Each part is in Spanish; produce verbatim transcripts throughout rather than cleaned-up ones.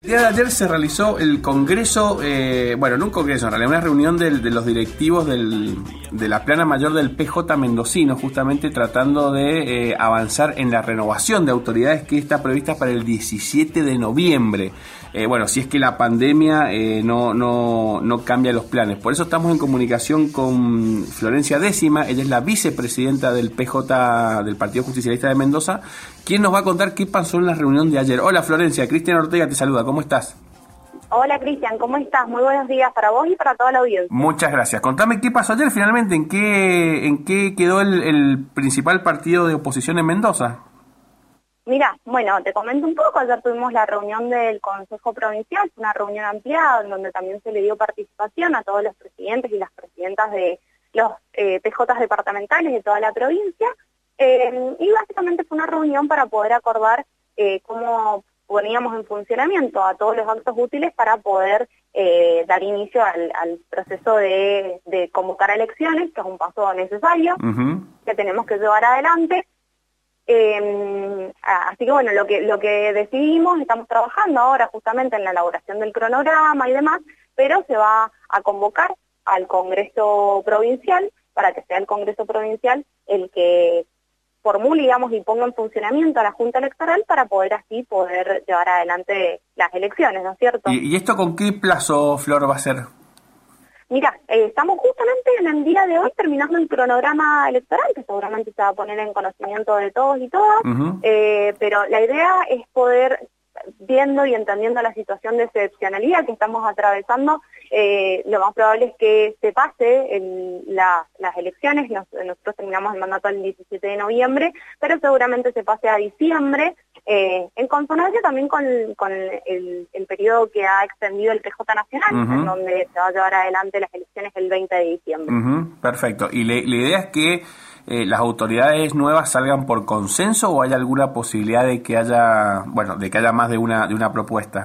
El día de ayer se realizó el congreso, eh, bueno, no un congreso, en realidad una reunión del, de los directivos del, de la plana mayor del P J mendocino, justamente tratando de eh, avanzar en la renovación de autoridades que está prevista para el diecisiete de noviembre. Eh, bueno, si es que la pandemia eh, no, no, no cambia los planes. Por eso estamos en comunicación con Florencia Décima, ella es la vicepresidenta del P J, del Partido Justicialista de Mendoza, quien nos va a contar qué pasó en la reunión de ayer. Hola Florencia, Cristian Ortega te saluda, ¿cómo estás? Hola Cristian, ¿cómo estás? Muy buenos días para vos y para toda la audiencia. Muchas gracias. Contame qué pasó ayer finalmente, en qué, en qué quedó el, el principal partido de oposición en Mendoza. Mira, bueno, te comento un poco. Ayer tuvimos la reunión del Consejo Provincial, una reunión ampliada en donde también se le dio participación a todos los presidentes y las presidentas de los eh, P J departamentales de toda la provincia, eh, y básicamente fue una reunión para poder acordar eh, cómo poníamos en funcionamiento a todos los actos útiles para poder eh, dar inicio al, al proceso de, de convocar elecciones, que es un paso necesario, uh-huh. que tenemos que llevar adelante. Eh, así que bueno, lo que lo que decidimos, estamos trabajando ahora justamente en la elaboración del cronograma y demás, pero se va a convocar al Congreso Provincial para que sea el Congreso Provincial el que formule, digamos, y ponga en funcionamiento a la Junta Electoral para poder así poder llevar adelante las elecciones, ¿no es cierto? ¿Y, y esto con qué plazo, Flor, va a ser? Mira, eh, estamos justamente en el día de hoy terminando el cronograma electoral, que seguramente se va a poner en conocimiento de todos y todas, uh-huh. eh, pero la idea es poder, viendo y entendiendo la situación de excepcionalidad que estamos atravesando, eh, lo más probable es que se pase en la, las elecciones. Nos, nosotros terminamos el mandato el diecisiete de noviembre, pero seguramente se pase a diciembre, eh, en consonancia también con, con el, el periodo que ha extendido el P J Nacional, uh-huh. en donde se va a llevar adelante las elecciones el veinte de diciembre. Uh-huh. Perfecto. ¿Y le, la idea es que eh, las autoridades nuevas salgan por consenso o hay alguna posibilidad de que haya, bueno, de que haya más de una, de una propuesta?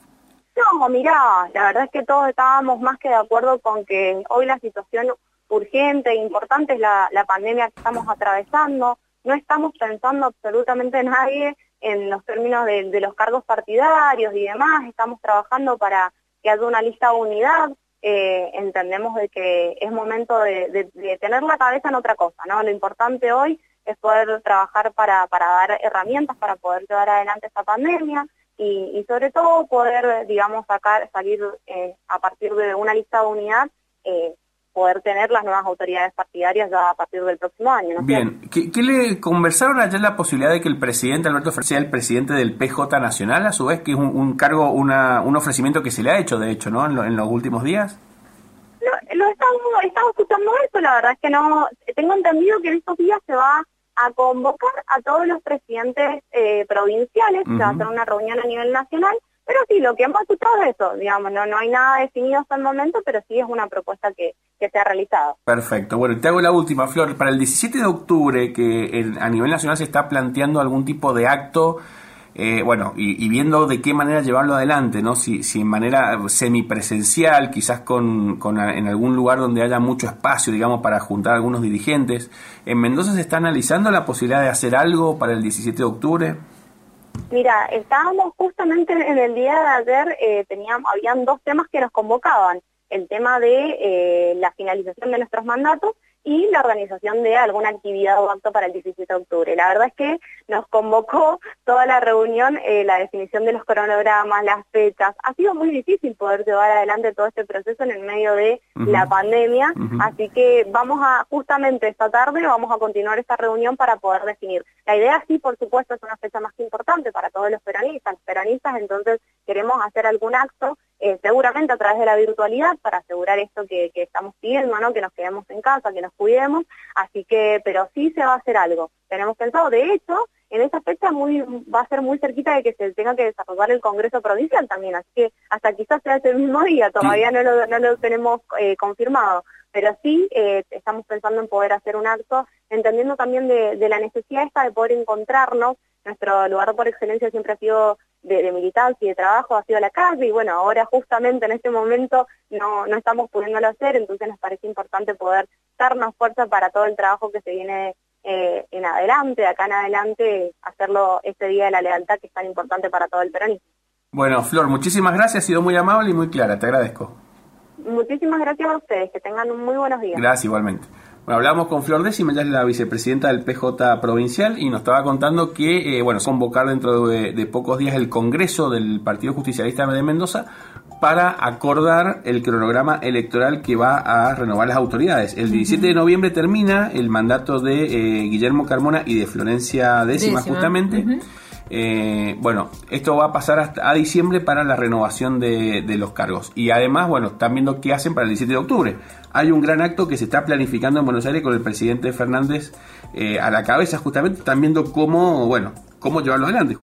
No, mirá, la verdad es que todos estábamos más que de acuerdo con que hoy la situación urgente e importante es la, la pandemia que estamos atravesando. No estamos pensando absolutamente nadie en los términos de, de los cargos partidarios y demás. Estamos trabajando para que haya una lista de unidad. Eh, entendemos de que es momento de, de, de tener la cabeza en otra cosa, ¿no? Lo importante hoy es poder trabajar para, para dar herramientas para poder llevar adelante esta pandemia y, y sobre todo poder, digamos, sacar, salir eh, a partir de una lista de unidad, eh, poder tener las nuevas autoridades partidarias ya a partir del próximo año, ¿no? Bien, ¿Qué, ¿qué le conversaron ayer la posibilidad de que el presidente Alberto Fernández sea el presidente del P J Nacional, a su vez, que es un, un cargo, una, un ofrecimiento que se le ha hecho, de hecho, ¿no?, en, lo, en los últimos días? Lo, lo estamos, estamos escuchando eso, la verdad es que no, tengo entendido que en estos días se va a convocar a todos los presidentes eh, provinciales, uh-huh. se va a hacer una reunión a nivel nacional. Pero sí, lo que hemos escuchado es eso, digamos, no, no hay nada definido hasta el momento, pero sí es una propuesta que, que se ha realizado. Perfecto. Bueno, te hago la última, Flor. Para el diecisiete de octubre, que en, a nivel nacional se está planteando algún tipo de acto, eh, bueno, y, y viendo de qué manera llevarlo adelante, ¿no? Si, si en manera semipresencial, quizás con, con en algún lugar donde haya mucho espacio, digamos, para juntar a algunos dirigentes. ¿En Mendoza se está analizando la posibilidad de hacer algo para el diecisiete de octubre? Mira, estábamos justamente en el día de ayer, eh, teníamos, habían dos temas que nos convocaban, el tema de eh, la finalización de nuestros mandatos y la organización de alguna actividad o acto para el diecisiete de octubre. La verdad es que nos convocó toda la reunión, eh, la definición de los cronogramas, las fechas. Ha sido muy difícil poder llevar adelante todo este proceso en el medio de uh-huh. la pandemia, uh-huh. así que vamos a, justamente esta tarde, vamos a continuar esta reunión para poder definir. La idea sí, por supuesto, es una fecha más que importante para todos los peronistas, los peronistas, entonces queremos hacer algún acto, eh, seguramente a través de la virtualidad, para asegurar esto que, que estamos pidiendo, ¿no? Que nos quedemos en casa, que nos cuidemos, así que, pero sí se va a hacer algo. Tenemos pensado, de hecho, en esa fecha muy va a ser muy cerquita de que se tenga que desarrollar el Congreso Provincial también, así que hasta quizás sea ese mismo día, todavía sí. no, lo, no lo tenemos eh, confirmado, pero sí eh, estamos pensando en poder hacer un acto, entendiendo también de, de la necesidad esta de poder encontrarnos. Nuestro lugar por excelencia siempre ha sido de, de militancia y de trabajo, ha sido la calle, y bueno, ahora justamente en este momento no, no estamos pudiéndolo hacer, entonces nos parece importante poder darnos fuerza para todo el trabajo que se viene eh, en adelante, de acá en adelante, hacerlo este Día de la Lealtad que es tan importante para todo el peronismo. Bueno, Flor, muchísimas gracias, ha sido muy amable y muy clara, te agradezco. Muchísimas gracias a ustedes, que tengan muy buenos días. Gracias, igualmente. Bueno, hablamos con Flor Décima, ella es la vicepresidenta del P J provincial y nos estaba contando que, eh, bueno, convocar dentro de, de pocos días el Congreso del Partido Justicialista de Mendoza para acordar el cronograma electoral que va a renovar las autoridades. El diecisiete de noviembre termina el mandato de eh, Guillermo Carmona y de Florencia Décima, Décima. justamente. Uh-huh. Eh, bueno, esto va a pasar hasta a diciembre para la renovación de, de los cargos. Y además, bueno, están viendo qué hacen para el diecisiete de octubre. Hay un gran acto que se está planificando en Buenos Aires con el presidente Fernández eh, a la cabeza, justamente. Están viendo cómo, bueno, cómo llevarlo adelante.